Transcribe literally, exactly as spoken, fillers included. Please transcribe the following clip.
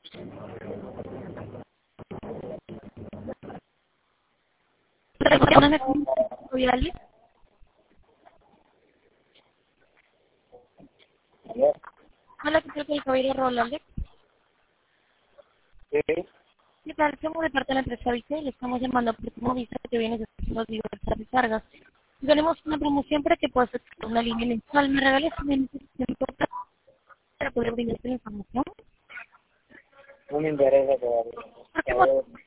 Perdóname, ¿voy a alguien? Hola, ¿qué tal? Soy el caballero Roland. Sí, ¿Qué tal? Somos de parte de la empresa Vice y le estamos llamando porque hemos visto que vienes haciendo diversas recargas. Tenemos una promoción para que puedas hacer una línea mensual. ¿Me regalas un minuto de tiempo para poder brindarte la información? no me interesa todavía. ¿Por qué Todavía motivo?